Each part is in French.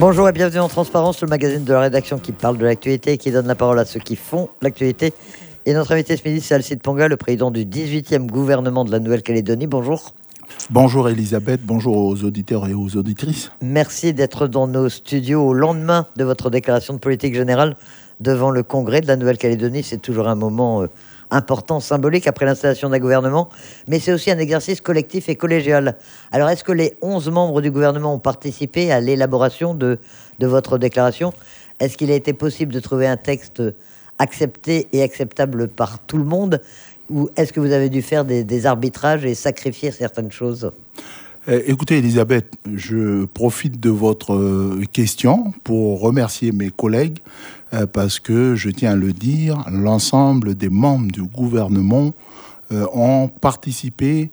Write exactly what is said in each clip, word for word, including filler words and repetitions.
Bonjour et bienvenue en Transparence, le magazine de la rédaction qui parle de l'actualité et qui donne la parole à ceux qui font l'actualité. Et notre invité ce midi, c'est Alcide Ponga, le président du dix-huitième gouvernement de la Nouvelle-Calédonie. Bonjour. Bonjour Elisabeth, bonjour aux auditeurs et aux auditrices. Merci d'être dans nos studios au lendemain de votre déclaration de politique générale devant le Congrès de la Nouvelle-Calédonie. C'est toujours un moment euh, important, symbolique après l'installation d'un gouvernement, mais c'est aussi un exercice collectif et collégial. Alors est-ce que les onze membres du gouvernement ont participé à l'élaboration de, de votre déclaration? Est-ce qu'il a été possible de trouver un texte accepté et acceptable par tout le monde? Ou est-ce que vous avez dû faire des, des arbitrages et sacrifier certaines choses? Euh, écoutez Elisabeth, je profite de votre euh, question pour remercier mes collègues euh, parce que, je tiens à le dire, l'ensemble des membres du gouvernement euh, ont participé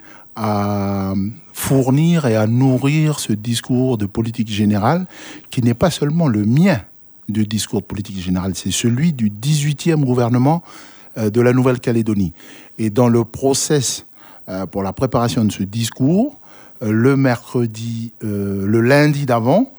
à fournir et à nourrir ce discours de politique générale qui n'est pas seulement le mien de discours de politique générale, c'est celui du dix-huitième gouvernement euh, de la Nouvelle-Calédonie. Et dans le process euh, pour la préparation de ce discours, le mercredi, euh, le lundi d'avant,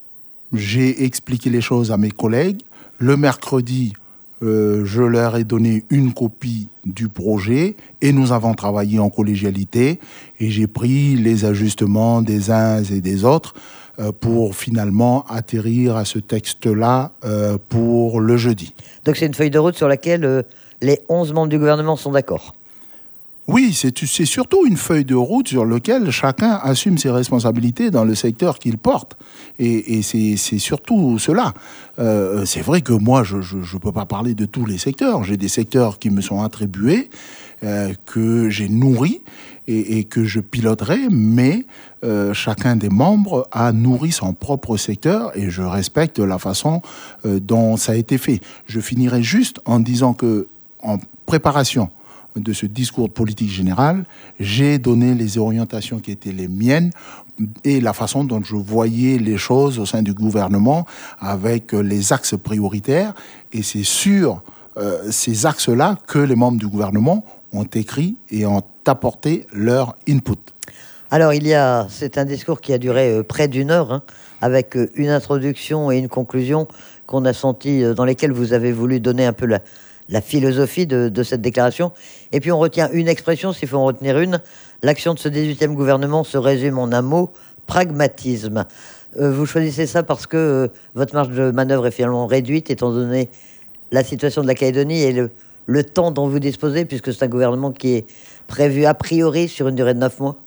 j'ai expliqué les choses à mes collègues. Le mercredi, euh, je leur ai donné une copie du projet et nous avons travaillé en collégialité et j'ai pris les ajustements des uns et des autres euh, pour finalement atterrir à ce texte-là euh, pour le jeudi. Donc c'est une feuille de route sur laquelle euh, les onze membres du gouvernement sont d'accord? Oui, c'est, c'est surtout une feuille de route sur laquelle chacun assume ses responsabilités dans le secteur qu'il porte. Et, et c'est, c'est surtout cela. Euh, c'est vrai que moi, je ne peux pas parler de tous les secteurs. J'ai des secteurs qui me sont attribués, euh, que j'ai nourris et, et que je piloterai, mais euh, chacun des membres a nourri son propre secteur et je respecte la façon euh, dont ça a été fait. Je finirai juste en disant que, en préparation de ce discours de politique générale, j'ai donné les orientations qui étaient les miennes et la façon dont je voyais les choses au sein du gouvernement avec les axes prioritaires. Et c'est sur euh, ces axes-là que les membres du gouvernement ont écrit et ont apporté leur input. Alors, il y a, c'est un discours qui a duré euh, près d'une heure, hein, avec euh, une introduction et une conclusion qu'on a senti, euh, dans lesquelles vous avez voulu donner un peu la, la philosophie de, de cette déclaration. Et puis on retient une expression, s'il faut en retenir une. L'action de ce dix-huitième gouvernement se résume en un mot, pragmatisme. Euh, vous choisissez ça parce que euh, votre marge de manœuvre est finalement réduite, étant donné la situation de la Calédonie et le, le temps dont vous disposez, puisque c'est un gouvernement qui est prévu a priori sur une durée de neuf mois.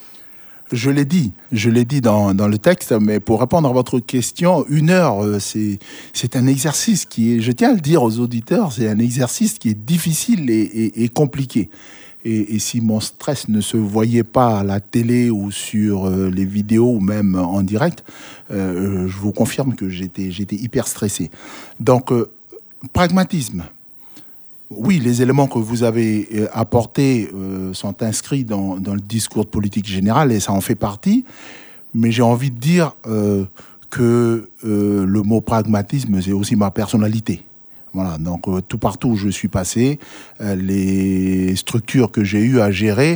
Je l'ai dit, je l'ai dit dans, dans le texte, mais pour répondre à votre question, une heure, euh, c'est, c'est un exercice qui est, je tiens à le dire aux auditeurs, c'est un exercice qui est difficile et, et, et compliqué. Et, et si mon stress ne se voyait pas à la télé ou sur euh, les vidéos ou même en direct, euh, je vous confirme que j'étais, j'étais hyper stressé. Donc, euh, pragmatisme. Oui, les éléments que vous avez euh, apportés euh, sont inscrits dans, dans le discours de politique générale et ça en fait partie. Mais j'ai envie de dire euh, que euh, le mot pragmatisme, c'est aussi ma personnalité. Voilà, donc euh, tout partout où je suis passé, euh, les structures que j'ai eu à gérer,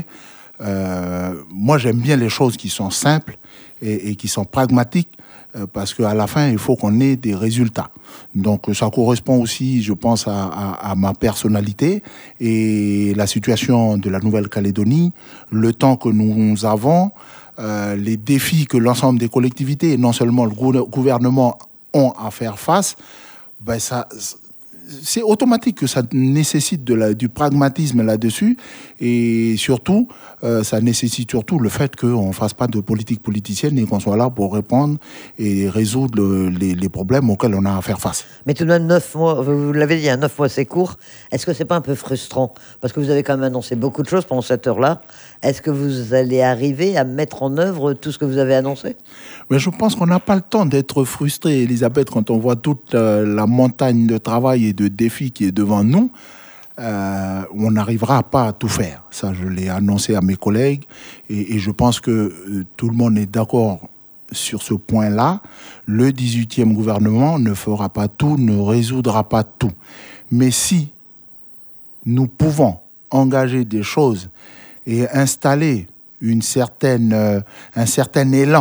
euh, moi j'aime bien les choses qui sont simples et, et qui sont pragmatiques. Parce qu'à la fin, il faut qu'on ait des résultats. Donc, ça correspond aussi, je pense, à, à, à ma personnalité et la situation de la Nouvelle-Calédonie, le temps que nous avons, euh, les défis que l'ensemble des collectivités, et non seulement le gouvernement, ont à faire face. Ben ça, c'est automatique que ça nécessite de la, du pragmatisme là-dessus et surtout, euh, ça nécessite surtout le fait qu'on ne fasse pas de politique politicienne et qu'on soit là pour répondre et résoudre le, les, les problèmes auxquels on a à faire face. Mais tout de même, neuf mois, vous l'avez dit, hein, neuf mois c'est court. Est-ce que c'est pas un peu frustrant? Parce que vous avez quand même annoncé beaucoup de choses pendant cette heure-là. Est-ce que vous allez arriver à mettre en œuvre tout ce que vous avez annoncé? Mais je pense qu'on n'a pas le temps d'être frustré, Elisabeth, quand on voit toute euh, la montagne de travail et de défis qui est devant nous. Euh, on n'arrivera pas à tout faire. Ça, je l'ai annoncé à mes collègues et, et je pense que euh, tout le monde est d'accord sur ce point-là. Le dix-huitième gouvernement ne fera pas tout, ne résoudra pas tout. Mais si nous pouvons engager des choses et installer une certaine, euh, un certain élan, que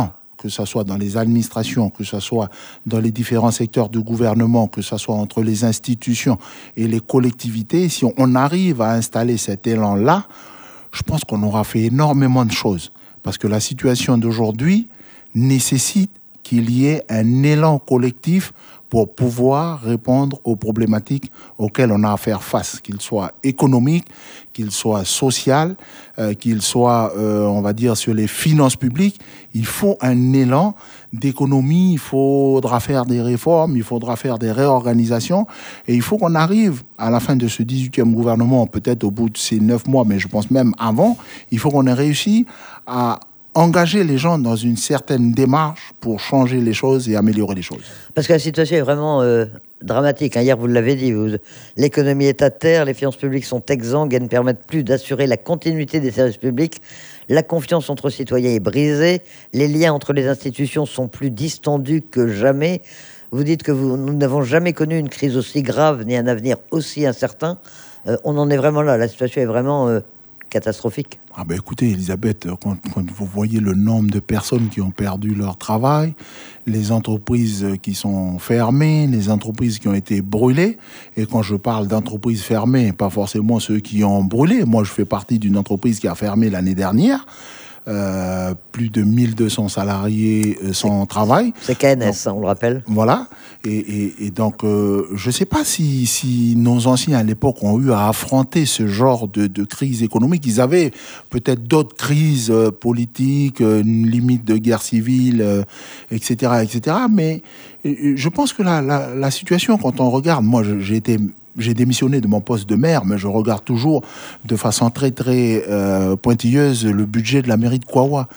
que ce soit dans les administrations, que ce soit dans les différents secteurs du gouvernement, que ce soit entre les institutions et les collectivités, si on arrive à installer cet élan-là, je pense qu'on aura fait énormément de choses. Parce que la situation d'aujourd'hui nécessite qu'il y ait un élan collectif pour pouvoir répondre aux problématiques auxquelles on a à faire face, qu'ils soient économiques, qu'ils soient sociales, euh, qu'ils soient, euh, on va dire, sur les finances publiques. Il faut un élan d'économie, il faudra faire des réformes, il faudra faire des réorganisations, et il faut qu'on arrive à la fin de ce dix-huitième gouvernement, peut-être au bout de ces neuf mois, mais je pense même avant, il faut qu'on ait réussi à engager les gens dans une certaine démarche pour changer les choses et améliorer les choses. Parce que la situation est vraiment euh, dramatique. Hein. Hier, vous l'avez dit, vous, l'économie est à terre, les finances publiques sont exsangues, elles ne permettent plus d'assurer la continuité des services publics. La confiance entre citoyens est brisée, les liens entre les institutions sont plus distendus que jamais. Vous dites que vous, nous n'avons jamais connu une crise aussi grave ni un avenir aussi incertain. Euh, on en est vraiment là, la situation est vraiment euh, catastrophique. Ah ben écoutez, Elisabeth, quand, quand vous voyez le nombre de personnes qui ont perdu leur travail, les entreprises qui sont fermées, les entreprises qui ont été brûlées, et quand je parle d'entreprises fermées, pas forcément ceux qui ont brûlé, moi je fais partie d'une entreprise qui a fermé l'année dernière, Euh, plus de mille deux cents salariés euh, sans travail. C'est K N S, donc, hein, on le rappelle. Voilà. Et, et, et donc, euh, je ne sais pas si, si nos anciens à l'époque ont eu à affronter ce genre de, de crise économique. Ils avaient peut-être d'autres crises euh, politiques, euh, une limite de guerre civile, euh, et cetera, et cetera. Mais euh, je pense que la, la, la situation, quand on regarde, moi, j'ai été... J'ai démissionné de mon poste de maire, mais je regarde toujours de façon très, très euh, pointilleuse le budget de la mairie de Kouawa.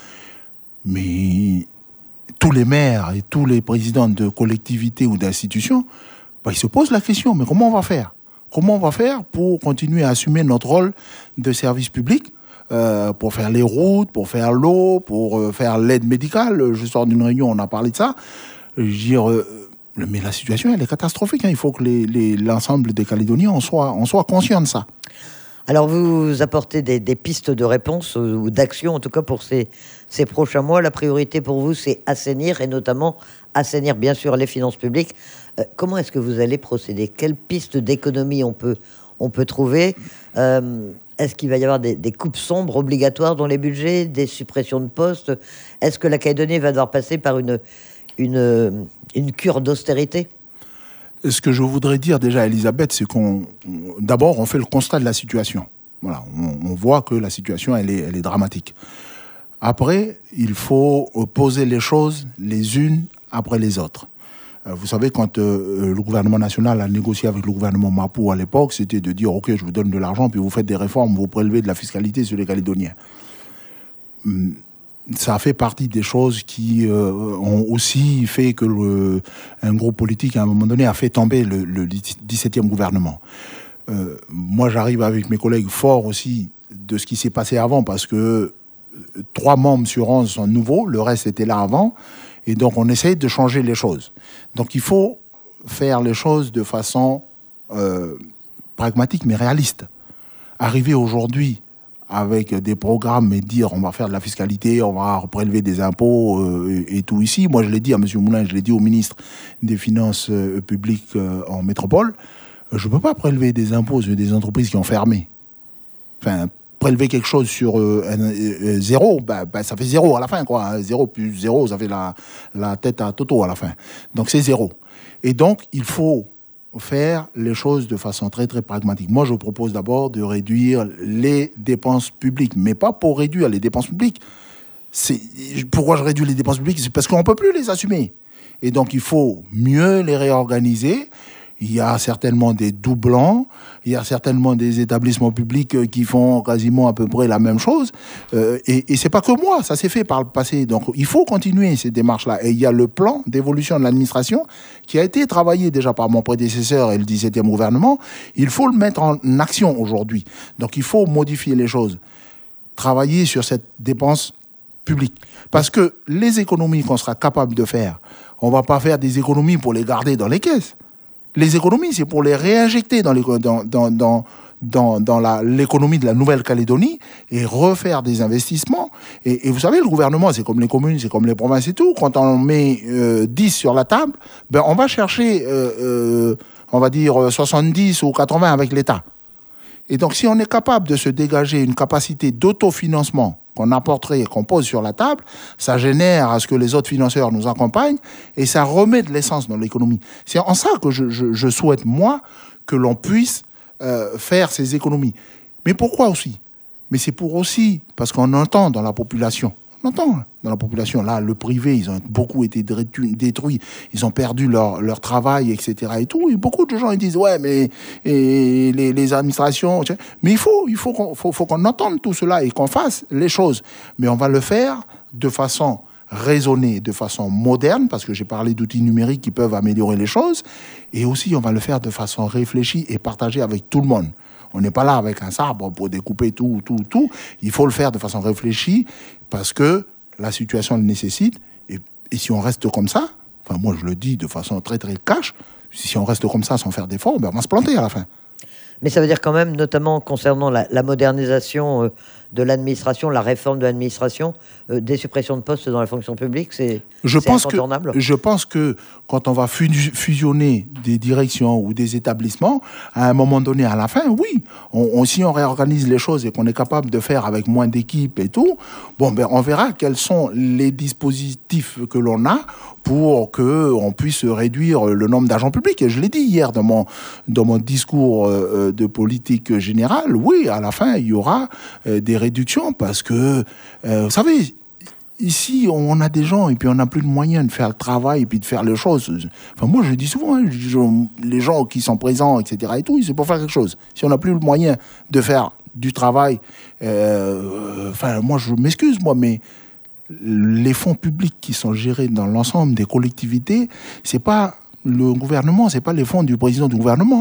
Mais tous les maires et tous les présidents de collectivités ou d'institutions, bah, ils se posent la question, mais comment on va faire ? Comment on va faire pour continuer à assumer notre rôle de service public, euh, pour faire les routes, pour faire l'eau, pour euh, faire l'aide médicale ? Je sors d'une réunion, on a parlé de ça. Je veux dire... Euh, Mais la situation, elle est catastrophique. Hein. Il faut que les, les, l'ensemble des Calédoniens en soient, en soient conscients de ça. Alors, vous apportez des, des pistes de réponse ou d'action, en tout cas pour ces, ces prochains mois. La priorité pour vous, c'est assainir, et notamment assainir, bien sûr, les finances publiques. Euh, comment est-ce que vous allez procéder ? Quelles pistes d'économie on peut, on peut trouver ? euh, Est-ce qu'il va y avoir des, des coupes sombres obligatoires dans les budgets, des suppressions de postes ? Est-ce que la Calédonie va devoir passer par une... Une, une cure d'austérité ? Ce que je voudrais dire déjà, Elisabeth, c'est qu'on... D'abord, on fait le constat de la situation. Voilà, on, on voit que la situation, elle est, elle est dramatique. Après, il faut poser les choses les unes après les autres. Vous savez, quand euh, le gouvernement national a négocié avec le gouvernement Mapou à l'époque, c'était de dire « Ok, je vous donne de l'argent, puis vous faites des réformes, vous prélevez de la fiscalité sur les Calédoniens. » Ça a fait partie des choses qui euh, ont aussi fait que le, un groupe politique, à un moment donné, a fait tomber le, le dix-septième gouvernement. Euh, moi, j'arrive avec mes collègues forts aussi de ce qui s'est passé avant, parce que trois membres sur onze sont nouveaux, le reste était là avant, et donc on essaye de changer les choses. Donc il faut faire les choses de façon euh, pragmatique, mais réaliste. Arriver aujourd'hui avec des programmes et dire on va faire de la fiscalité, on va prélever des impôts euh, et, et tout ici. Moi, je l'ai dit à M. Moulin, je l'ai dit au ministre des Finances euh, publiques euh, en métropole, euh, je ne peux pas prélever des impôts sur des entreprises qui ont fermé. Enfin, prélever quelque chose sur euh, un, euh, zéro, bah, bah, ça fait zéro à la fin, quoi. Zéro plus zéro, ça fait la, la tête à Toto à la fin. Donc, c'est zéro. Et donc, il faut faire les choses de façon très très pragmatique. Moi, je propose d'abord de réduire les dépenses publiques, mais pas pour réduire les dépenses publiques. C'est... Pourquoi je réduis les dépenses publiques ? C'est parce qu'on ne peut plus les assumer. Et donc, il faut mieux les réorganiser. Il y a certainement des doublons, il y a certainement des établissements publics qui font quasiment à peu près la même chose. Euh, et, et c'est pas que moi, ça s'est fait par le passé. Donc il faut continuer ces démarches-là. Et il y a le plan d'évolution de l'administration qui a été travaillé déjà par mon prédécesseur et le dix-septième gouvernement. Il faut le mettre en action aujourd'hui. Donc il faut modifier les choses. Travailler sur cette dépense publique. Parce que les économies qu'on sera capable de faire, on va pas faire des économies pour les garder dans les caisses. Les économies, c'est pour les réinjecter dans, les, dans, dans, dans, dans, dans la, l'économie de la Nouvelle-Calédonie et refaire des investissements. Et, et vous savez, le gouvernement, c'est comme les communes, c'est comme les provinces et tout. Quand on met euh, dix sur la table, ben on va chercher, euh, euh, on va dire, soixante-dix ou quatre-vingts avec l'État. Et donc, si on est capable de se dégager une capacité d'autofinancement qu'on apporterait et qu'on pose sur la table, ça génère à ce que les autres financeurs nous accompagnent et ça remet de l'essence dans l'économie. C'est en ça que je, je, je souhaite, moi, que l'on puisse euh, faire ces économies. Mais pourquoi aussi ? Mais c'est pour aussi, parce qu'on entend dans la population, on entend dans la population, là, le privé, ils ont beaucoup été détruits, ils ont perdu leur, leur travail, et cetera. Et tout. Et beaucoup de gens ils disent, ouais, mais et les, les administrations... Mais il faut, il faut qu'on, faut, faut qu'on entende tout cela et qu'on fasse les choses. Mais on va le faire de façon raisonnée, de façon moderne, parce que j'ai parlé d'outils numériques qui peuvent améliorer les choses. Et aussi, on va le faire de façon réfléchie et partagée avec tout le monde. On n'est pas là avec un sabre pour découper tout, tout, tout. Il faut le faire de façon réfléchie parce que la situation le nécessite. Et, et si on reste comme ça, enfin moi je le dis de façon très très cash, si on reste comme ça sans faire d'efforts, ben on va se planter à la fin. Mais ça veut dire quand même, notamment concernant la, la modernisation euh, de l'administration, la réforme de l'administration, euh, des suppressions de postes dans la fonction publique, c'est, je c'est pense incontournable. Que, je pense que quand on va fusionner des directions ou des établissements, à un moment donné, à la fin, oui, on, on, si on réorganise les choses et qu'on est capable de faire avec moins d'équipes et tout, bon, ben, on verra quels sont les dispositifs que l'on a pour qu'on puisse réduire le nombre d'agents publics. Et je l'ai dit hier dans mon, dans mon discours euh, de politique générale, oui, à la fin, il y aura euh, des réductions parce que, euh, vous savez, ici, on a des gens et puis on n'a plus de moyens de faire le travail et puis de faire les choses. Enfin, moi, je le dis souvent, hein, les gens qui sont présents, et cetera et tout, c'est pour faire quelque chose. Si on n'a plus le moyen de faire du travail, euh, enfin, moi, je m'excuse, moi, mais les fonds publics qui sont gérés dans l'ensemble des collectivités, c'est pas le gouvernement, c'est pas les fonds du président du gouvernement.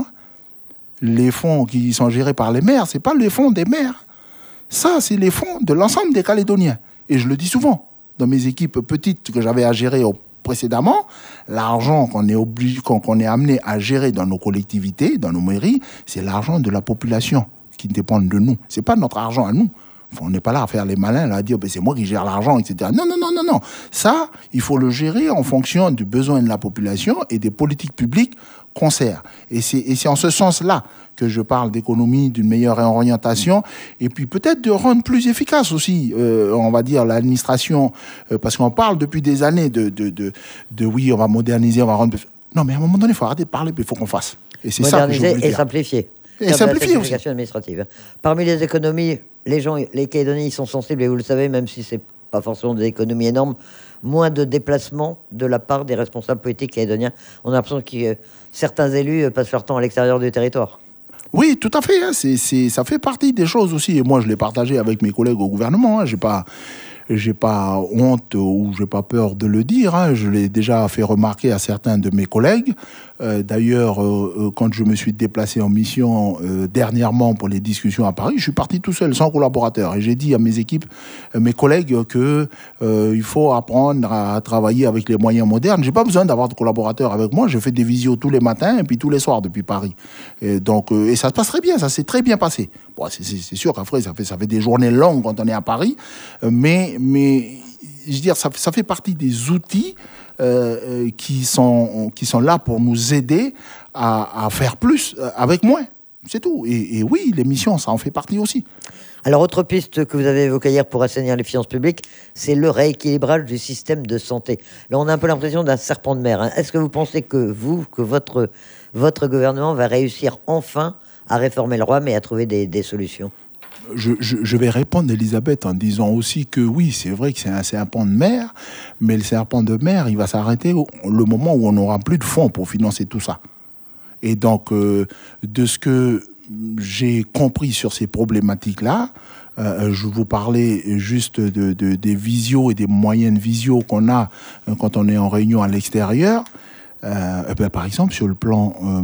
Les fonds qui sont gérés par les maires, c'est pas les fonds des maires. Ça, c'est les fonds de l'ensemble des Calédoniens. Et je le dis souvent, dans mes équipes petites que j'avais à gérer précédemment, l'argent qu'on est obligé, qu'on est amené à gérer dans nos collectivités, dans nos mairies, c'est l'argent de la population qui dépend de nous. C'est pas notre argent à nous. On n'est pas là à faire les malins, là, à dire ben, c'est moi qui gère l'argent, et cetera. Non, non, non, non, non. Ça, il faut le gérer en fonction du besoin de la population et des politiques publiques qu'on sert. Et c'est, et c'est en ce sens-là que je parle d'économie, d'une meilleure orientation, et puis peut-être de rendre plus efficace aussi, euh, on va dire, l'administration, euh, parce qu'on parle depuis des années de, de, de, de oui, on va moderniser, on va rendre... Non, mais à un moment donné, il faut arrêter de parler, puis il faut qu'on fasse. Et c'est ça que je veux dire. Moderniser et simplifier. Et simplifier aussi. Administrative. Parmi les économies, les gens, les Calédoniens, ils sont sensibles, et vous le savez, même si c'est pas forcément des économies énormes, moins de déplacements de la part des responsables politiques calédoniens. On a l'impression que euh, certains élus passent leur temps à l'extérieur du territoire. Oui, tout à fait. Hein. C'est, c'est, ça fait partie des choses aussi. Et moi, je l'ai partagé avec mes collègues au gouvernement. Hein. J'ai pas... J'ai pas honte ou j'ai pas peur de le dire. Hein. Je l'ai déjà fait remarquer à certains de mes collègues. Euh, d'ailleurs, euh, quand je me suis déplacé en mission euh, dernièrement pour les discussions à Paris, je suis parti tout seul, sans collaborateur. Et j'ai dit à mes équipes, euh, mes collègues, que euh, il faut apprendre à travailler avec les moyens modernes. J'ai pas besoin d'avoir de collaborateurs avec moi. Je fais des visios tous les matins et puis tous les soirs depuis Paris. Et donc, euh, et ça se passe très bien. Ça s'est très bien passé. Bon, c'est, c'est, c'est sûr qu'après, ça fait, ça fait des journées longues quand on est à Paris, euh, mais mais je veux dire, ça, ça fait partie des outils euh, qui, sont, qui sont là pour nous aider à, à faire plus avec moins. C'est tout. Et, et oui, l'émission, ça en fait partie aussi. Alors, autre piste que vous avez évoquée hier pour assainir les finances publiques, c'est le rééquilibrage du système de santé. Là, on a un peu l'impression d'un serpent de mer. Hein. Est-ce que vous pensez que vous, que votre, votre gouvernement va réussir enfin à réformer le R O A M et à trouver des, des solutions ? Je, je, je vais répondre, Elisabeth, en disant aussi que oui, c'est vrai que c'est un serpent de mer, mais le serpent de mer, il va s'arrêter au le moment où on n'aura plus de fonds pour financer tout ça. Et donc, euh, de ce que j'ai compris sur ces problématiques-là, euh, je vous parlais juste de, de, des visios et des moyens de visio qu'on a euh, quand on est en réunion à l'extérieur. Euh, ben, par exemple, sur le plan euh,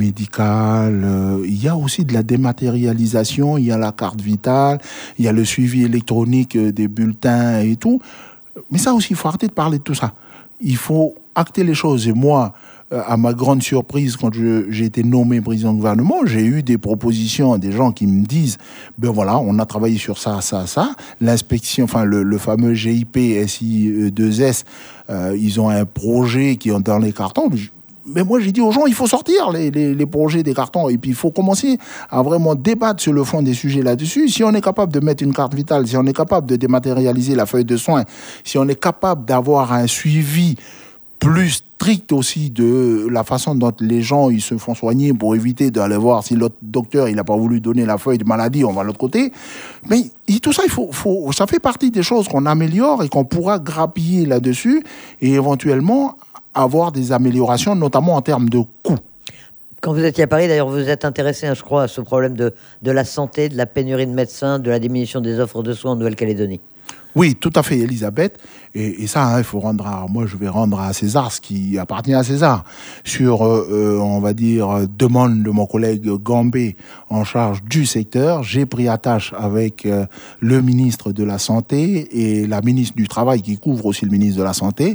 médical, euh, il y a aussi de la dématérialisation, il y a la carte vitale, il y a le suivi électronique euh, des bulletins et tout. Mais ça aussi, il faut arrêter de parler de tout ça. Il faut acter les choses. Et moi, euh, à ma grande surprise, quand je, j'ai été nommé président du gouvernement, j'ai eu des propositions, des gens qui me disent, ben voilà, on a travaillé sur ça, ça, ça. L'inspection, enfin le, le fameux G I P S I deux S, euh, ils ont un projet qui est dans les cartons. Mais moi, j'ai dit aux gens, il faut sortir les, les, les projets des cartons. Et puis, il faut commencer à vraiment débattre sur le fond des sujets là-dessus. Si on est capable de mettre une carte vitale, si on est capable de dématérialiser la feuille de soins, si on est capable d'avoir un suivi plus strict aussi de la façon dont les gens ils se font soigner pour éviter d'aller voir si l'autre docteur il n'a pas voulu donner la feuille de maladie, on va de l'autre côté. Mais tout ça, il faut, faut, ça fait partie des choses qu'on améliore et qu'on pourra grappiller là-dessus et éventuellement avoir des améliorations, notamment en termes de coûts. Quand vous étiez à Paris, d'ailleurs, vous êtes intéressé, hein, je crois, à ce problème de, de la santé, de la pénurie de médecins, de la diminution des offres de soins en Nouvelle-Calédonie. Oui, tout à fait, Elisabeth. Et, et ça, hein, il faut rendre à, moi, je vais rendre à César ce qui appartient à César. Sur, euh, on va dire, demande de mon collègue Gambé en charge du secteur, j'ai pris attache avec euh, le ministre de la Santé et la ministre du Travail qui couvre aussi le ministre de la Santé.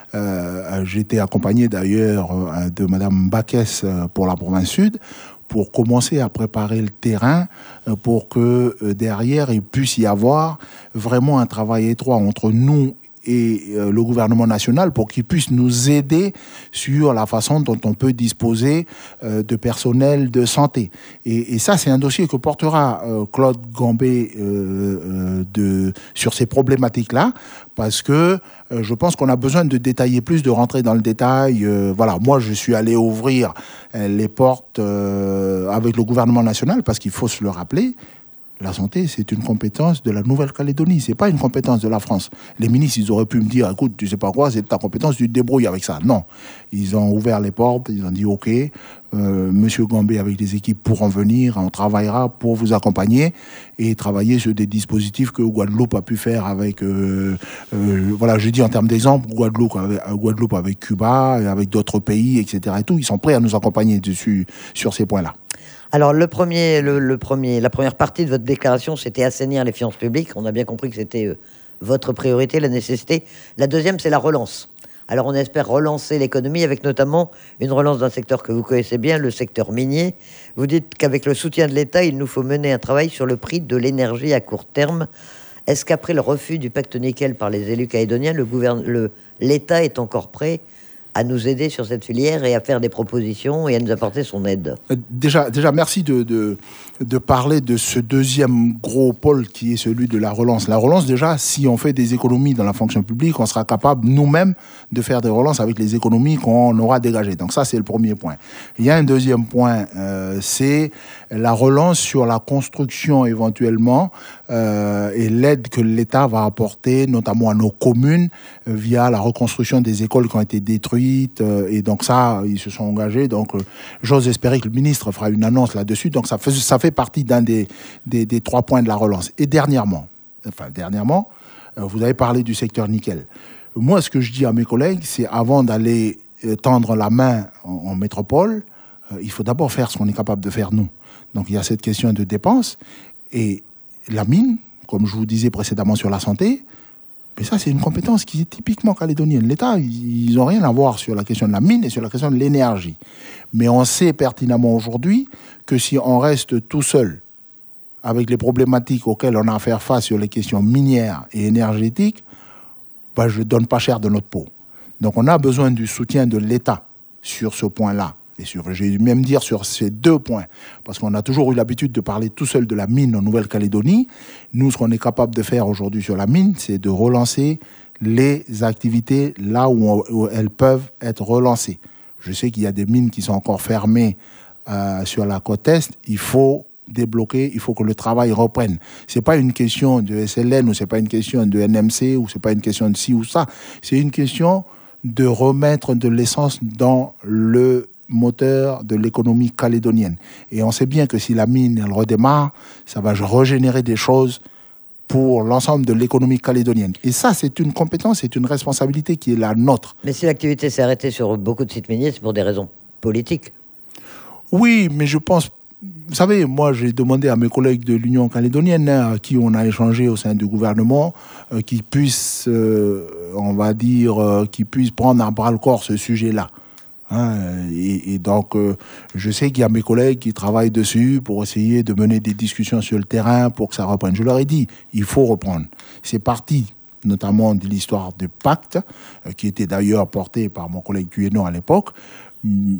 Euh, j'étais accompagné d'ailleurs euh, de Madame Baquès euh, pour la province sud pour commencer à préparer le terrain euh, pour que euh, derrière il puisse y avoir vraiment un travail étroit entre nous et euh, le gouvernement national pour qu'il puisse nous aider sur la façon dont on peut disposer euh, de personnel de santé. Et, et ça, c'est un dossier que portera euh, Claude Gambé euh, euh, de, sur ces problématiques-là, parce que euh, je pense qu'on a besoin de détailler plus, de rentrer dans le détail. Euh, voilà, moi, je suis allé ouvrir euh, les portes euh, avec le gouvernement national, parce qu'il faut se le rappeler, la santé, c'est une compétence de la Nouvelle-Calédonie, c'est pas une compétence de la France. Les ministres, ils auraient pu me dire, écoute, tu sais pas quoi, c'est ta compétence, tu te débrouilles avec ça. Non, ils ont ouvert les portes, ils ont dit, ok, euh, Monsieur Gambé avec les équipes pourront venir, on travaillera pour vous accompagner et travailler sur des dispositifs que Guadeloupe a pu faire avec, euh, euh, voilà, je dis en termes d'exemple, Guadeloupe avec, Guadeloupe avec Cuba, avec d'autres pays, et cetera. Et tout, ils sont prêts à nous accompagner dessus, sur ces points-là. Alors, le premier, le, le premier, la première partie de votre déclaration, c'était assainir les finances publiques. On a bien compris que c'était euh, votre priorité, la nécessité. La deuxième, c'est la relance. Alors, on espère relancer l'économie avec notamment une relance d'un secteur que vous connaissez bien, le secteur minier. Vous dites qu'avec le soutien de l'État, il nous faut mener un travail sur le prix de l'énergie à court terme. Est-ce qu'après le refus du pacte nickel par les élus calédoniens, le gouverne, le, l'État est encore prêt à nous aider sur cette filière et à faire des propositions et à nous apporter son aide? Déjà, déjà merci de, de, de parler de ce deuxième gros pôle qui est celui de la relance. La relance, déjà, si on fait des économies dans la fonction publique, on sera capable nous-mêmes de faire des relances avec les économies qu'on aura dégagées. Donc ça, c'est le premier point. Il y a un deuxième point, euh, c'est la relance sur la construction éventuellement euh, et l'aide que l'État va apporter, notamment à nos communes, euh, via la reconstruction des écoles qui ont été détruites. Et donc ça, ils se sont engagés. Donc, euh, j'ose espérer que le ministre fera une annonce là-dessus. Donc, ça fait, ça fait partie d'un des, des, des trois points de la relance. Et dernièrement, enfin, dernièrement, euh, vous avez parlé du secteur nickel. Moi, ce que je dis à mes collègues, c'est avant d'aller euh, tendre la main en, en métropole, euh, il faut d'abord faire ce qu'on est capable de faire nous. Donc, il y a cette question de dépenses. Et la mine, comme je vous disais précédemment sur la santé, mais ça, c'est une compétence qui est typiquement calédonienne. L'État, ils n'ont rien à voir sur la question de la mine et sur la question de l'énergie. Mais on sait pertinemment aujourd'hui que si on reste tout seul avec les problématiques auxquelles on a à faire face sur les questions minières et énergétiques, bah, je ne donne pas cher de notre peau. Donc on a besoin du soutien de l'État sur ce point-là. Et sur, je vais même dire sur ces deux points, parce qu'on a toujours eu l'habitude de parler tout seul de la mine en Nouvelle-Calédonie. Nous, ce qu'on est capable de faire aujourd'hui sur la mine, c'est de relancer les activités là où, on, où elles peuvent être relancées. Je sais qu'il y a des mines qui sont encore fermées euh, sur la côte Est. Il faut débloquer, il faut que le travail reprenne. C'est pas une question de S L N ou c'est pas une question de N M C ou c'est pas une question de ci ou ça. C'est une question de remettre de l'essence dans le moteur de l'économie calédonienne. Et on sait bien que si la mine elle redémarre, ça va régénérer des choses pour l'ensemble de l'économie calédonienne. Et ça, c'est une compétence, c'est une responsabilité qui est la nôtre. Mais si l'activité s'est arrêtée sur beaucoup de sites miniers, c'est pour des raisons politiques. Oui, mais je pense... Vous savez, moi, j'ai demandé à mes collègues de l'Union calédonienne, hein, à qui on a échangé au sein du gouvernement, euh, qu'ils puissent, euh, on va dire, euh, qu'ils puissent prendre à bras-le-corps ce sujet-là. Hein, et, et donc, euh, je sais qu'il y a mes collègues qui travaillent dessus pour essayer de mener des discussions sur le terrain pour que ça reprenne. Je leur ai dit, il faut reprendre. C'est parti, notamment de l'histoire du pacte, euh, qui était d'ailleurs porté par mon collègue Guyeno à l'époque, hum,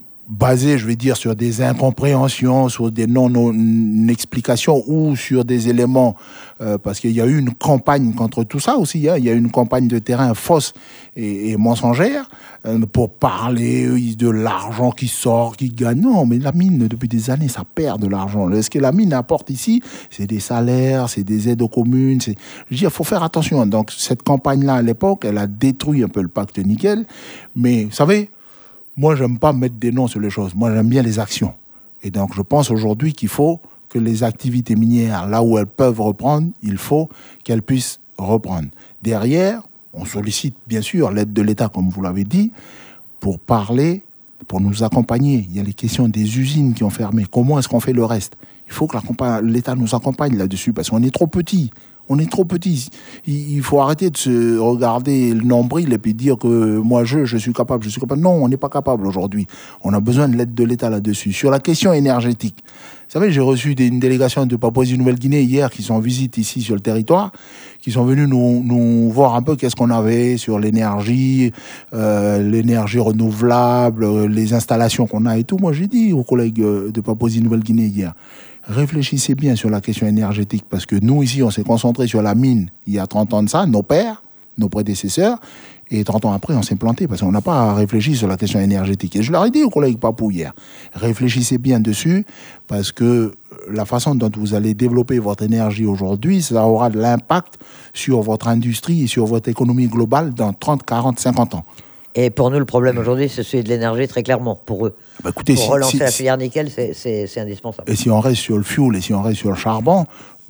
basé, je vais dire, sur des incompréhensions, sur des non-explications ou sur des éléments, euh, parce qu'il y a eu une campagne contre tout ça aussi, hein, il y a eu une campagne de terrain fausse et, et mensongère euh, pour parler euh, de l'argent qui sort, qui gagne. Non, mais la mine, depuis des années, ça perd de l'argent. Ce que la mine apporte ici, c'est des salaires, c'est des aides aux communes. C'est... Je veux dire, il faut faire attention. Donc, cette campagne-là, à l'époque, elle a détruit un peu le pacte nickel. Mais, vous savez, moi, j'aime pas mettre des noms sur les choses. Moi, j'aime bien les actions. Et donc, je pense aujourd'hui qu'il faut que les activités minières, là où elles peuvent reprendre, il faut qu'elles puissent reprendre. Derrière, on sollicite, bien sûr, l'aide de l'État, comme vous l'avez dit, pour parler, pour nous accompagner. Il y a les questions des usines qui ont fermé. Comment est-ce qu'on fait le reste ? Il faut que l'État nous accompagne là-dessus, parce qu'on est trop petits. On est trop petits. Il faut arrêter de se regarder le nombril et puis dire que moi, je, je suis capable, je suis capable. Non, on n'est pas capable aujourd'hui. On a besoin de l'aide de l'État là-dessus. Sur la question énergétique, vous savez, j'ai reçu des, une délégation de Papouasie-Nouvelle-Guinée hier qui sont en visite ici sur le territoire, qui sont venus nous, nous voir un peu qu'est-ce qu'on avait sur l'énergie, euh, l'énergie renouvelable, les installations qu'on a et tout. Moi, j'ai dit aux collègues de Papouasie-Nouvelle-Guinée hier, réfléchissez bien sur la question énergétique, parce que nous, ici, on s'est concentré sur la mine il y a trente ans de ça, nos pères, nos prédécesseurs, et trente ans après, on s'est planté, parce qu'on n'a pas réfléchi sur la question énergétique. Et je leur ai dit aux collègues Papou hier, réfléchissez bien dessus, parce que la façon dont vous allez développer votre énergie aujourd'hui, ça aura de l'impact sur votre industrie et sur votre économie globale dans trente, quarante, cinquante ans. Et pour nous, le problème aujourd'hui, c'est celui de l'énergie, très clairement, pour eux. Bah écoutez, pour si, relancer si, la si, filière nickel, c'est, c'est, c'est indispensable. Et si on reste sur le fioul et si on reste sur le charbon,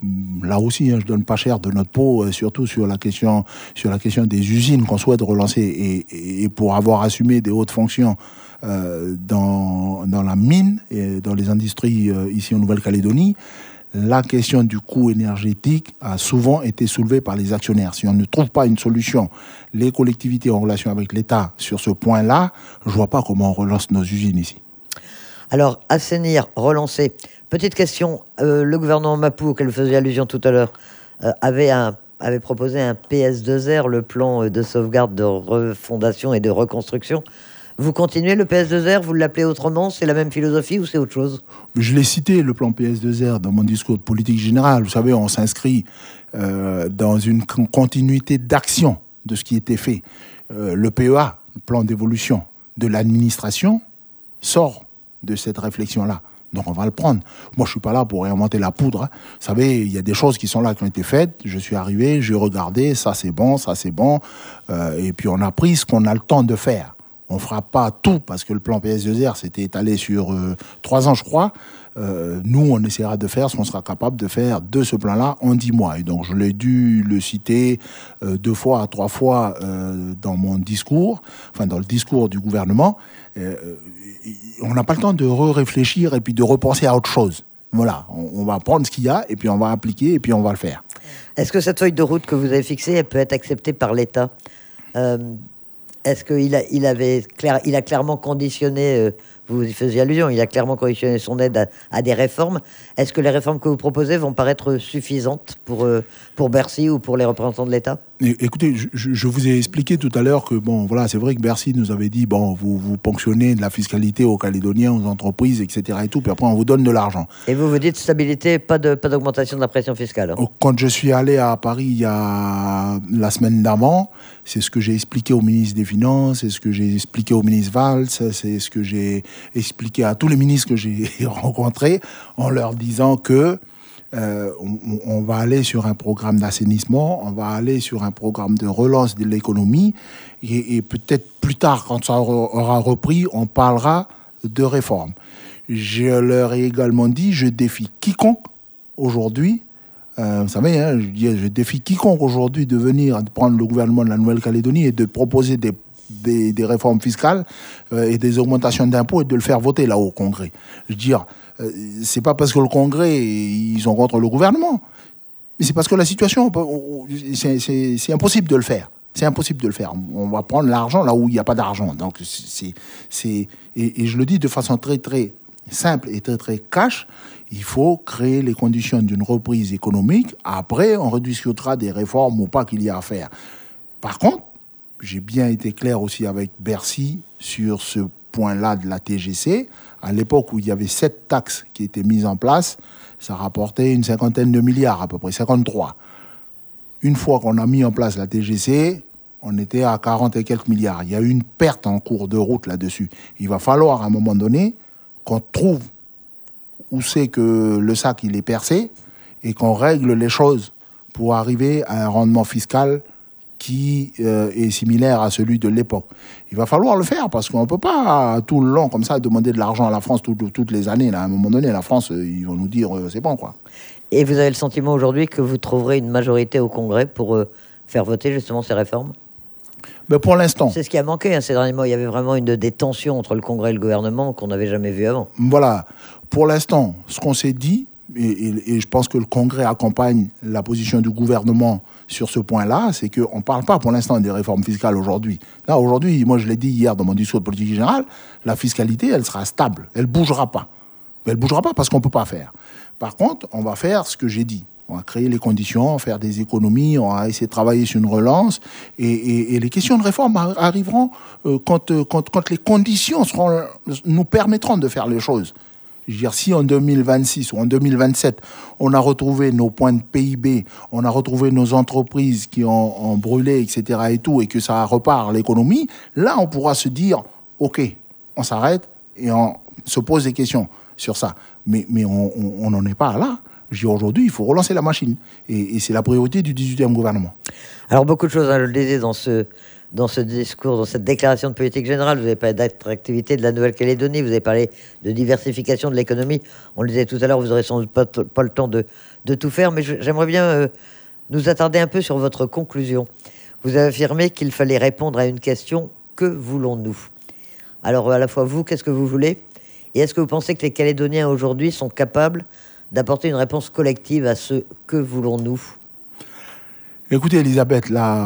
là aussi, hein, je donne pas cher de notre peau, euh, surtout sur la question, sur la question des usines qu'on souhaite relancer. Et, et pour avoir assumé des hautes fonctions euh, dans, dans la mine et dans les industries euh, ici en Nouvelle-Calédonie, la question du coût énergétique a souvent été soulevée par les actionnaires. Si on ne trouve pas une solution, les collectivités en relation avec l'État sur ce point-là, je ne vois pas comment on relance nos usines ici. Alors, assainir, relancer. Petite question, euh, le gouvernement Mapou, auquel vous faisiez allusion tout à l'heure, euh, avait, un, avait proposé un P S deux R, le plan de sauvegarde, de refondation et de reconstruction. Vous continuez le P S deux R, vous l'appelez autrement, c'est la même philosophie ou c'est autre chose ? Je l'ai cité, le plan P S deux R, dans mon discours de politique générale. Vous savez, on s'inscrit euh, dans une continuité d'action de ce qui était fait. Euh, le P E A, le plan d'évolution de l'administration, sort de cette réflexion-là. Donc on va le prendre. Moi, je suis pas là pour réinventer la poudre. Hein. Vous savez, il y a des choses qui sont là, qui ont été faites. Je suis arrivé, j'ai regardé, ça c'est bon, ça c'est bon. Euh, et puis on a pris ce qu'on a le temps de faire. On ne fera pas tout, parce que le plan P S deux R s'était étalé sur euh, trois ans, je crois. Euh, nous, on essaiera de faire ce qu'on sera capable de faire de ce plan-là en dix mois. Et donc, je l'ai dû le citer euh, deux fois, trois fois euh, dans mon discours, enfin, dans le discours du gouvernement. Euh, on n'a pas le temps de re-réfléchir et puis de repenser à autre chose. Voilà, on, on va prendre ce qu'il y a et puis on va appliquer et puis on va le faire. Est-ce que cette feuille de route que vous avez fixée, elle peut être acceptée par l'État ? euh... Est-ce qu'il a, il avait clair, il a clairement conditionné, euh, vous y faisiez allusion, il a clairement conditionné son aide à, à des réformes. Est-ce que les réformes que vous proposez vont paraître suffisantes pour, euh, pour Bercy ou pour les représentants de l'État ? Écoutez, je, je vous ai expliqué tout à l'heure que, bon, voilà, c'est vrai que Bercy nous avait dit, bon, vous, vous ponctionnez de la fiscalité aux Calédoniens, aux entreprises, et cetera et tout, puis après on vous donne de l'argent. Et vous vous dites stabilité, pas de, pas d'augmentation de la pression fiscale. Hein. Quand je suis allé à Paris il y a la semaine d'avant, c'est ce que j'ai expliqué au ministre des Finances, c'est ce que j'ai expliqué au ministre Valls, c'est ce que j'ai expliqué à tous les ministres que j'ai rencontrés, en leur disant que Euh, on, on va aller sur un programme d'assainissement, on va aller sur un programme de relance de l'économie, et, et peut-être plus tard, quand ça aura repris, on parlera de réforme. Je leur ai également dit, je défie quiconque aujourd'hui, euh, vous savez, hein, je, dis, je défie quiconque aujourd'hui de venir prendre le gouvernement de la Nouvelle-Calédonie et de proposer des Des, des réformes fiscales euh, et des augmentations d'impôts et de le faire voter là au Congrès. Je veux dire, euh, c'est pas parce que le Congrès, ils sont contre le gouvernement, mais c'est parce que la situation, c'est, c'est, c'est impossible de le faire. C'est impossible de le faire. On va prendre l'argent là où il n'y a pas d'argent. Donc, c'est, c'est, et, et je le dis de façon très, très simple et très, très cash. Il faut créer les conditions d'une reprise économique. Après, on rediscutera des réformes ou pas qu'il y a à faire. Par contre, j'ai bien été clair aussi avec Bercy sur ce point-là de la T G C. À l'époque où il y avait sept taxes qui étaient mises en place, ça rapportait une cinquantaine de milliards, à peu près cinquante-trois. Une fois qu'on a mis en place la T G C, on était à quarante et quelques milliards. Il y a eu une perte en cours de route là-dessus. Il va falloir à un moment donné qu'on trouve où c'est que le sac il est percé et qu'on règle les choses pour arriver à un rendement fiscal qui euh, est similaire à celui de l'époque. Il va falloir le faire parce qu'on ne peut pas tout le long comme ça demander de l'argent à la France tout, toutes les années. Là. À un moment donné, la France, euh, ils vont nous dire euh, c'est bon quoi. Et vous avez le sentiment aujourd'hui que vous trouverez une majorité au Congrès pour euh, faire voter justement ces réformes ? Mais pour l'instant. C'est ce qui a manqué hein, ces derniers mois. Il y avait vraiment une, des tensions entre le Congrès et le gouvernement qu'on n'avait jamais vu avant. Voilà. Pour l'instant, ce qu'on s'est dit, et, et, et je pense que le Congrès accompagne la position du gouvernement sur ce point-là, c'est qu'on ne parle pas pour l'instant des réformes fiscales aujourd'hui. Là, aujourd'hui, moi je l'ai dit hier dans mon discours de politique générale, la fiscalité, elle sera stable, elle ne bougera pas. Mais elle ne bougera pas parce qu'on ne peut pas faire. Par contre, on va faire ce que j'ai dit. On va créer les conditions, faire des économies, on va essayer de travailler sur une relance. Et, et, et les questions de réforme arriveront euh, quand, quand, quand les conditions seront, nous permettront de faire les choses. Je veux dire, si en deux mille vingt-six ou en deux mille vingt-sept, on a retrouvé nos points de P I B, on a retrouvé nos entreprises qui ont, ont brûlé, et cetera et tout, et que ça repart l'économie, là, on pourra se dire, OK, on s'arrête et on se pose des questions sur ça. Mais, mais on n'en est pas là. Je dis aujourd'hui, il faut relancer la machine. Et, et c'est la priorité du dix-huitième gouvernement. Alors, beaucoup de choses, hein, je le disais dans ce, dans ce discours, dans cette déclaration de politique générale. Vous avez parlé d'attractivité de la Nouvelle-Calédonie, vous avez parlé de diversification de l'économie. On le disait tout à l'heure, vous n'aurez sans doute pas, pas le temps de, de tout faire, mais je, j'aimerais bien euh, nous attarder un peu sur votre conclusion. Vous avez affirmé qu'il fallait répondre à une question, que voulons-nous ? Alors, à la fois, vous, qu'est-ce que vous voulez ? Et est-ce que vous pensez que les Calédoniens aujourd'hui sont capables d'apporter une réponse collective à ce « que voulons-nous » ? Écoutez, Elisabeth, la,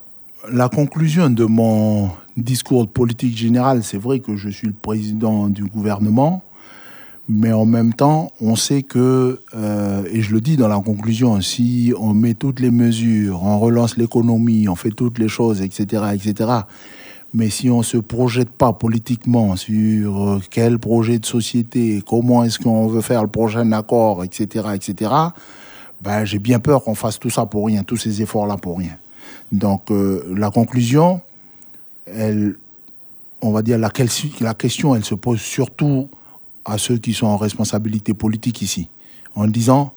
la conclusion de mon discours de politique générale, c'est vrai que je suis le président du gouvernement, mais en même temps, on sait que, euh, et je le dis dans la conclusion, si on met toutes les mesures, on relance l'économie, on fait toutes les choses, et cetera, et cetera, mais si on ne se projette pas politiquement sur quel projet de société, comment est-ce qu'on veut faire le prochain accord, et cetera, et cetera, ben, j'ai bien peur qu'on fasse tout ça pour rien, tous ces efforts-là pour rien. Donc, euh, la conclusion, elle, on va dire, la, la question, elle se pose surtout à ceux qui sont en responsabilité politique ici, en disant,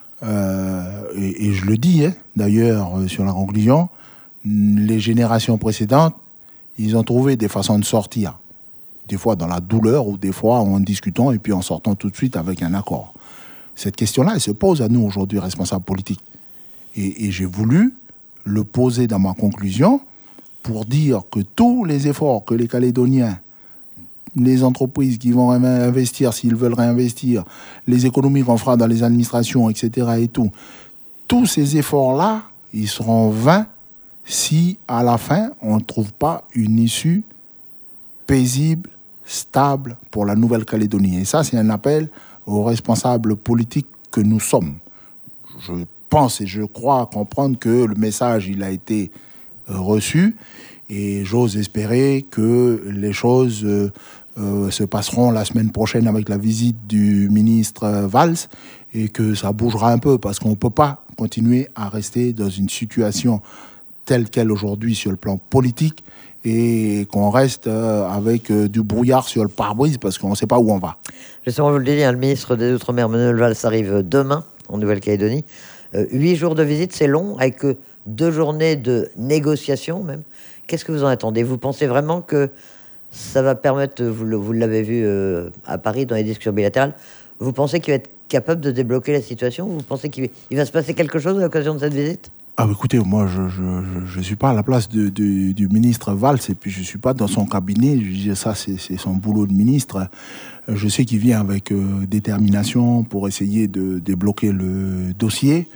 euh, et, et je le dis hein, d'ailleurs euh, sur la conclusion, les générations précédentes, ils ont trouvé des façons de sortir, des fois dans la douleur ou des fois en discutant et puis en sortant tout de suite avec un accord. Cette question-là, elle se pose à nous aujourd'hui, responsables politiques. Et, et j'ai voulu le poser dans ma conclusion pour dire que tous les efforts que les Calédoniens, les entreprises qui vont investir s'ils veulent réinvestir, les économies qu'on fera dans les administrations, et cetera et tout, tous ces efforts-là, ils seront vains si, à la fin, on ne trouve pas une issue paisible, stable pour la Nouvelle-Calédonie. Et ça, c'est un appel aux responsables politiques que nous sommes. Je pense et je crois comprendre que le message, il a été reçu et j'ose espérer que les choses euh, euh, se passeront la semaine prochaine avec la visite du ministre Valls et que ça bougera un peu parce qu'on ne peut pas continuer à rester dans une situation telle qu'elle aujourd'hui sur le plan politique et qu'on reste euh, avec euh, du brouillard sur le pare-brise parce qu'on ne sait pas où on va. Justement, vous le dites, hein, le ministre des Outre-mer, Manuel Valls, arrive demain en Nouvelle-Calédonie. Euh, huit jours de visite, c'est long, avec euh, deux journées de négociation même. Qu'est-ce que vous en attendez ? Vous pensez vraiment que ça va permettre, vous, vous l'avez vu euh, à Paris dans les discussions bilatérales, vous pensez qu'il va être capable de débloquer la situation ? Vous pensez qu'il il va se passer quelque chose à l'occasion de cette visite ? Ah, écoutez, moi, je je, je suis pas à la place de, de, du ministre Valls et puis je suis pas dans son cabinet. Je dis ça, c'est, c'est son boulot de ministre. Je sais qu'il vient avec euh, détermination pour essayer de débloquer le dossier.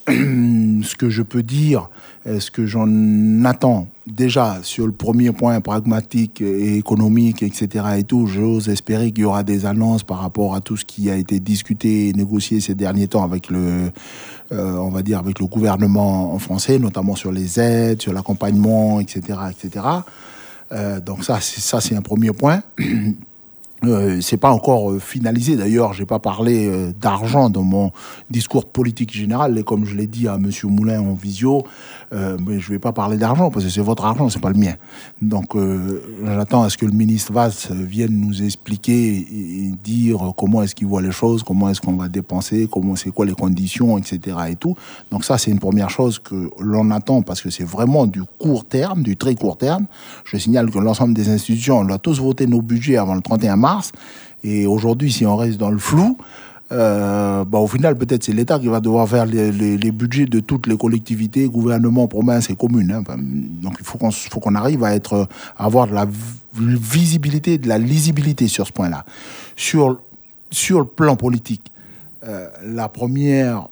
ce que je peux dire, ce que j'en attends, déjà, sur le premier point pragmatique et économique, et cetera et tout, j'ose espérer qu'il y aura des annonces par rapport à tout ce qui a été discuté et négocié ces derniers temps avec le, euh, on va dire, avec le gouvernement français, notamment sur les aides, sur l'accompagnement, et cetera, et cetera. Euh, donc ça, c'est, ça, c'est un premier point. Euh, c'est pas encore euh, finalisé. D'ailleurs, j'ai pas parlé euh, d'argent dans mon discours politique général. Et comme je l'ai dit à Monsieur Moulin en visio, euh, mais je vais pas parler d'argent parce que c'est votre argent, c'est pas le mien. Donc, euh, j'attends à ce que le ministre Valls vienne nous expliquer et, et dire comment est-ce qu'il voit les choses, comment est-ce qu'on va dépenser, comment c'est quoi les conditions, et cetera et tout. Donc ça, c'est une première chose que l'on attend parce que c'est vraiment du court terme, du très court terme. Je signale que l'ensemble des institutions, on doit tous voter nos budgets avant le trente et un mars. Et aujourd'hui, si on reste dans le flou, euh, bah au final, peut-être c'est l'État qui va devoir faire les, les, les budgets de toutes les collectivités, gouvernements, provinces et communes. Hein. Donc il faut qu'on, faut qu'on arrive à, être, à avoir de la visibilité, de la lisibilité sur ce point-là. Sur, sur le plan politique, euh, la première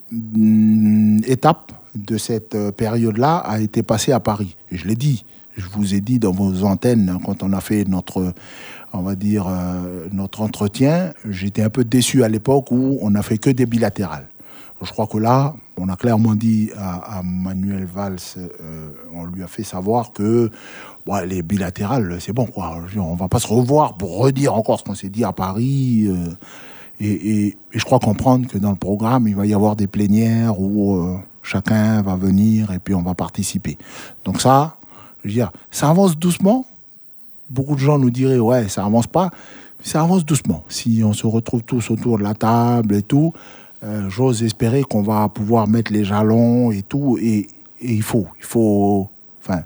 mm, étape de cette période-là a été passée à Paris. Et je l'ai dit. Je vous ai dit dans vos antennes, quand on a fait notre, on va dire, euh, notre entretien, j'étais un peu déçu à l'époque où on n'a fait que des bilatérales. Je crois que là, on a clairement dit à, à Manuel Valls, euh, on lui a fait savoir que bon, les bilatérales, c'est bon, quoi. On va pas se revoir pour redire encore ce qu'on s'est dit à Paris. Euh, et, et, et je crois comprendre que dans le programme, il va y avoir des plénières où euh, chacun va venir et puis on va participer. Donc ça... Je veux dire, ça avance doucement. Beaucoup de gens nous diraient, ouais, ça avance pas. Ça avance doucement. Si on se retrouve tous autour de la table et tout, euh, j'ose espérer qu'on va pouvoir mettre les jalons et tout. Et, et il faut, il faut, enfin,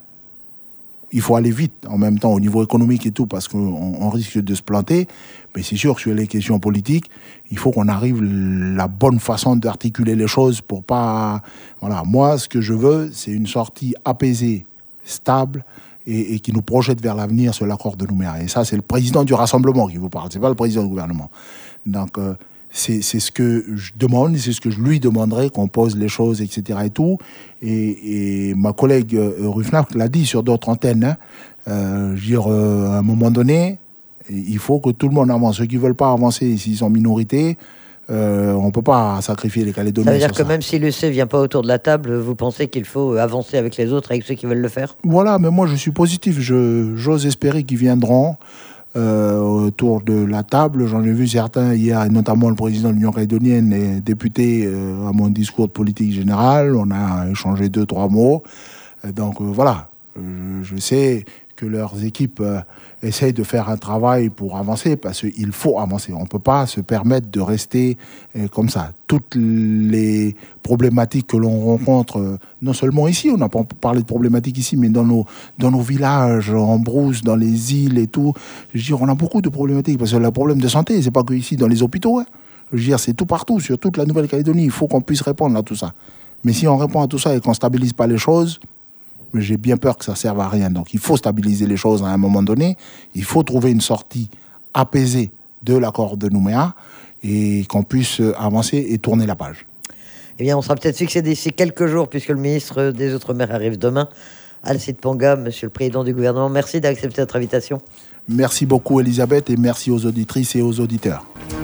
il faut aller vite en même temps au niveau économique et tout, parce qu'on on risque de se planter. Mais c'est sûr que sur les questions politiques, il faut qu'on arrive la bonne façon d'articuler les choses pour pas, voilà. Moi, ce que je veux, c'est une sortie apaisée, stable et, et qui nous projette vers l'avenir sur l'accord de Nouméa. Et ça, c'est le président du Rassemblement qui vous parle, c'est pas le président du gouvernement. Donc, euh, c'est, c'est ce que je demande, c'est ce que je lui demanderai, qu'on pose les choses, et cetera et tout. Et, et ma collègue euh, Rufnaf l'a dit sur d'autres antennes, hein, euh, je veux dire, euh, à un moment donné, il faut que tout le monde avance. Ceux qui veulent pas avancer, s'ils sont minorités, Euh, on ne peut pas sacrifier les Calédoniens. Ça veut dire que ça. même si l'U C ne vient pas autour de la table, vous pensez qu'il faut avancer avec les autres, avec ceux qui veulent le faire? Voilà, mais moi je suis positif. Je, j'ose espérer qu'ils viendront euh, autour de la table. J'en ai vu certains hier, et notamment le président de l'Union calédonienne et député euh, à mon discours de politique générale. On a échangé deux, trois mots. Donc euh, voilà, euh, je sais que leurs équipes euh, essayent de faire un travail pour avancer, parce qu'il faut avancer. On ne peut pas se permettre de rester euh, comme ça. Toutes les problématiques que l'on rencontre, euh, non seulement ici, on n'a pas parlé de problématiques ici, mais dans nos, dans nos villages, en brousse, dans les îles et tout, je veux dire, on a beaucoup de problématiques, parce que le problème de santé, c'est pas que ici, dans les hôpitaux, hein. Je veux dire, c'est tout partout, sur toute la Nouvelle-Calédonie. Il faut qu'on puisse répondre à tout ça. Mais si on répond à tout ça et qu'on ne stabilise pas les choses, j'ai bien peur que ça ne serve à rien. Donc il faut stabiliser les choses à un moment donné. Il faut trouver une sortie apaisée de l'accord de Nouméa et qu'on puisse avancer et tourner la page. Eh bien, on sera peut-être fixé d'ici quelques jours, puisque le ministre des Outre-mer arrive demain. Alcide Ponga, monsieur le président du gouvernement, merci d'accepter notre invitation. Merci beaucoup, Elisabeth, et merci aux auditrices et aux auditeurs.